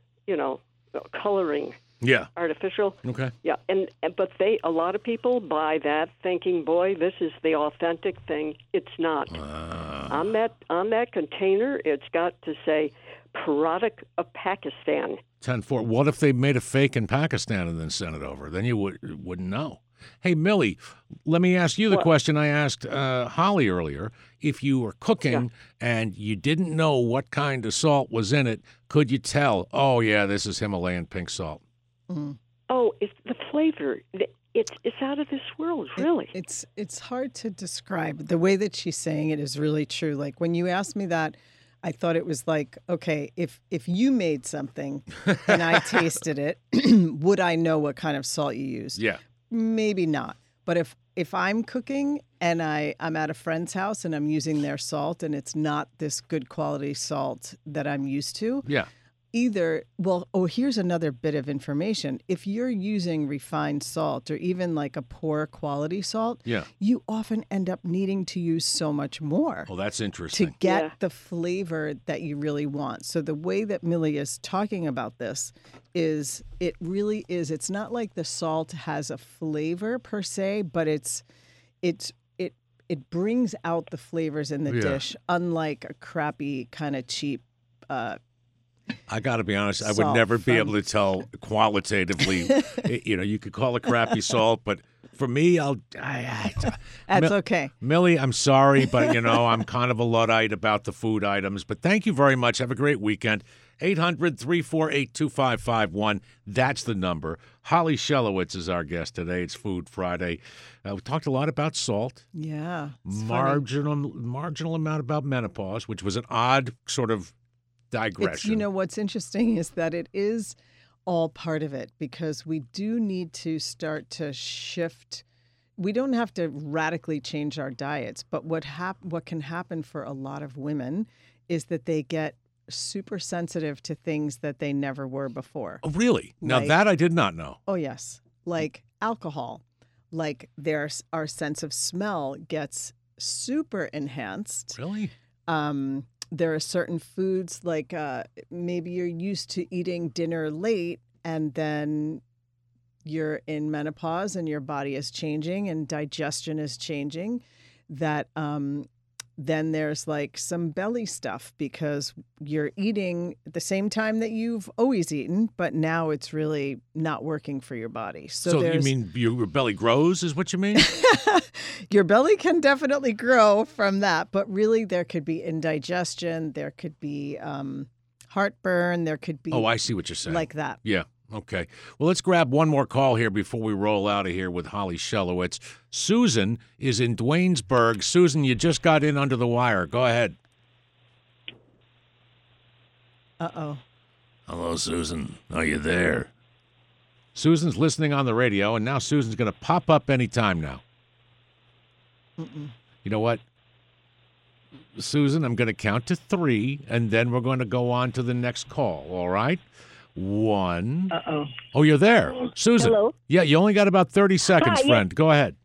Speaker 5: coloring.
Speaker 1: Yeah.
Speaker 5: Artificial.
Speaker 1: Okay.
Speaker 5: Yeah, but a lot of people buy that thinking, boy, this is the authentic thing. It's not. On that container, it's got to say product of Pakistan.
Speaker 1: 10-4. What if they made a fake in Pakistan and then sent it over? Then you wouldn't know. Hey, Millie, let me ask you the question I asked Holly earlier. If you were cooking and you didn't know what kind of salt was in it, could you tell, oh, yeah, this is Himalayan pink salt?
Speaker 5: Oh, it's the flavor. It's out of this world, really.
Speaker 2: It's hard to describe. The way that she's saying it is really true. Like when you asked me that, I thought it was like, okay, if you made something and I tasted it, would I know what kind of salt you used?
Speaker 1: Yeah.
Speaker 2: Maybe not. But if I'm cooking and I'm at a friend's house and I'm using their salt and it's not this good quality salt that I'm used to,
Speaker 1: Yeah.
Speaker 2: here's another bit of information. If you're using refined salt or even like a poor quality salt, you often end up needing to use so much more.
Speaker 1: Oh, that's interesting.
Speaker 2: To get the flavor that you really want. So the way that Millie is talking about this is it's not like the salt has a flavor per se, but it brings out the flavors in the dish, unlike a crappy kind of cheap
Speaker 1: I got to be honest, I would never be able to tell qualitatively. You could call it crappy salt, but for me,
Speaker 2: that's okay.
Speaker 1: Millie, I'm sorry, but, I'm kind of a Luddite about the food items. But thank you very much. Have a great weekend. 800-348-2551. That's the number. Holly Shelowitz is our guest today. It's Food Friday. We talked a lot about salt.
Speaker 2: Yeah.
Speaker 1: Marginal amount about menopause, which was an odd sort of digression.
Speaker 2: What's interesting is that it is all part of it, because we do need to start to shift. We don't have to radically change our diets, but what can happen for a lot of women is that they get super sensitive to things that they never were before.
Speaker 1: Oh, really? Now that I did not know.
Speaker 2: Oh, yes. Like alcohol. Like our sense of smell gets super enhanced.
Speaker 1: Really?
Speaker 2: There are certain foods, like maybe you're used to eating dinner late, and then you're in menopause and your body is changing and digestion is changing, that then there's like some belly stuff because you're eating at the same time that you've always eaten, but now it's really not working for your body. So
Speaker 1: you mean your belly grows is what you mean?
Speaker 2: Your belly can definitely grow from that, but really there could be indigestion, there could be heartburn, there could be...
Speaker 1: Oh, I see what you're saying.
Speaker 2: Like that.
Speaker 1: Yeah. Okay. Well, let's grab one more call here before we roll out of here with Holly Shelowitz. Susan is in Duanesburg. Susan, you just got in under the wire. Go ahead.
Speaker 2: Uh-oh.
Speaker 1: Hello, Susan. Are you there? Susan's listening on the radio, and now Susan's going to pop up anytime now.
Speaker 2: Mm-mm.
Speaker 1: You know what? Susan, I'm going to count to 3, and then we're going to go on to the next call, all right? 1.
Speaker 4: Uh-oh.
Speaker 1: Oh, you're there. Susan.
Speaker 6: Hello?
Speaker 1: Yeah, you only got about 30 seconds,
Speaker 6: Hi,
Speaker 1: friend. Go ahead.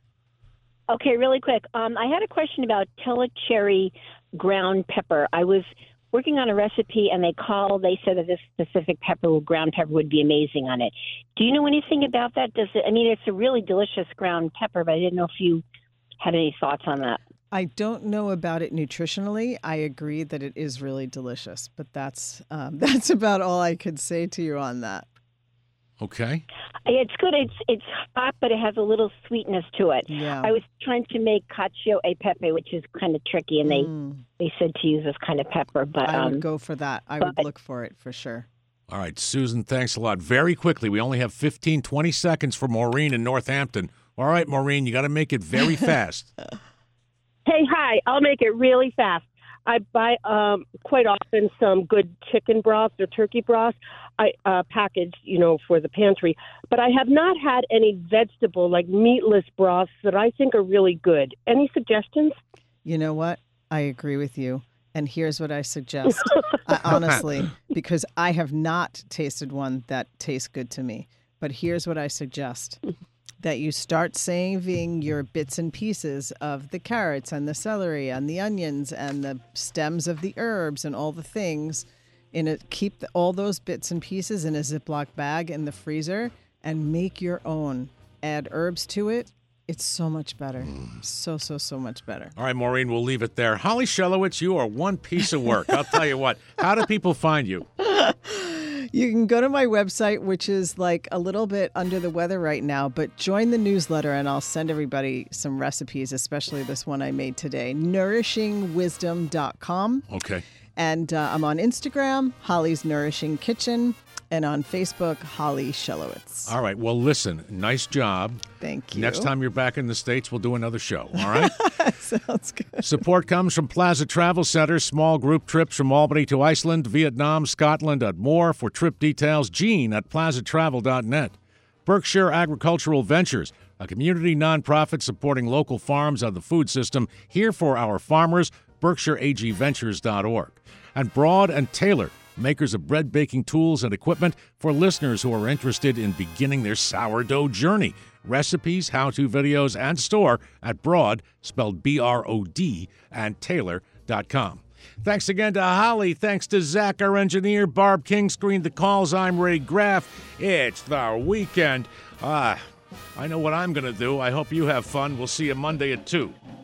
Speaker 6: Okay, really quick. I had a question about telecherry ground pepper. I was working on a recipe, and they said that this specific ground pepper would be amazing on it. Do you know anything about that? It's a really delicious ground pepper, but I didn't know if you had any thoughts on that.
Speaker 2: I don't know about it nutritionally. I agree that it is really delicious, but that's about all I could say to you on that.
Speaker 1: Okay.
Speaker 6: It's good. It's hot, but it has a little sweetness to it.
Speaker 2: Yeah.
Speaker 6: I was trying to make cacio e pepe, which is kind of tricky, and they said to use this kind of pepper. But
Speaker 2: I would go for that. I would look for it for sure.
Speaker 1: All right, Susan, thanks a lot. Very quickly, we only have 15, 20 seconds for Maureen in Northampton. All right, Maureen, you got to make it very fast.
Speaker 7: Hey, hi. I'll make it really fast. I buy quite often some good chicken broth or turkey broth. I package, for the pantry. But I have not had any vegetable, like meatless broths that I think are really good. Any suggestions?
Speaker 2: You know what? I agree with you. And here's what I suggest. Honestly, because I have not tasted one that tastes good to me. But here's what I suggest. That you start saving your bits and pieces of the carrots and the celery and the onions and the stems of the herbs and all the things. Keep all those bits and pieces in a Ziploc bag in the freezer and make your own. Add herbs to it. It's so much better. So much better.
Speaker 1: All right, Maureen, we'll leave it there. Holly Shelowitz, you are one piece of work. I'll tell you what. How do people find you?
Speaker 2: You can go to my website, which is like a little bit under the weather right now, but join the newsletter and I'll send everybody some recipes, especially this one I made today, nourishingwisdom.com.
Speaker 1: Okay.
Speaker 2: And I'm on Instagram, Holly's Nourishing Kitchen, and on Facebook, Holly Shelowitz.
Speaker 1: All right. Well, listen, nice job.
Speaker 2: Thank you.
Speaker 1: Next time you're back in the States, we'll do another show. All right?
Speaker 2: Sounds good.
Speaker 1: Support comes from Plaza Travel Center, small group trips from Albany to Iceland, Vietnam, Scotland, and more. For trip details, Gene at plazatravel.net. Berkshire Agricultural Ventures, a community nonprofit supporting local farms and the food system, here for our farmers, berkshireagventures.org. And Broad and Taylor, makers of bread baking tools and equipment for listeners who are interested in beginning their sourdough journey. Recipes, how-to videos, and store at Broad, spelled B-R-O-D, and Taylor.com. Thanks again to Holly. Thanks to Zach, our engineer. Barb King screened the calls. I'm Ray Graff. It's the weekend. I know what I'm going to do. I hope you have fun. We'll see you Monday at 2.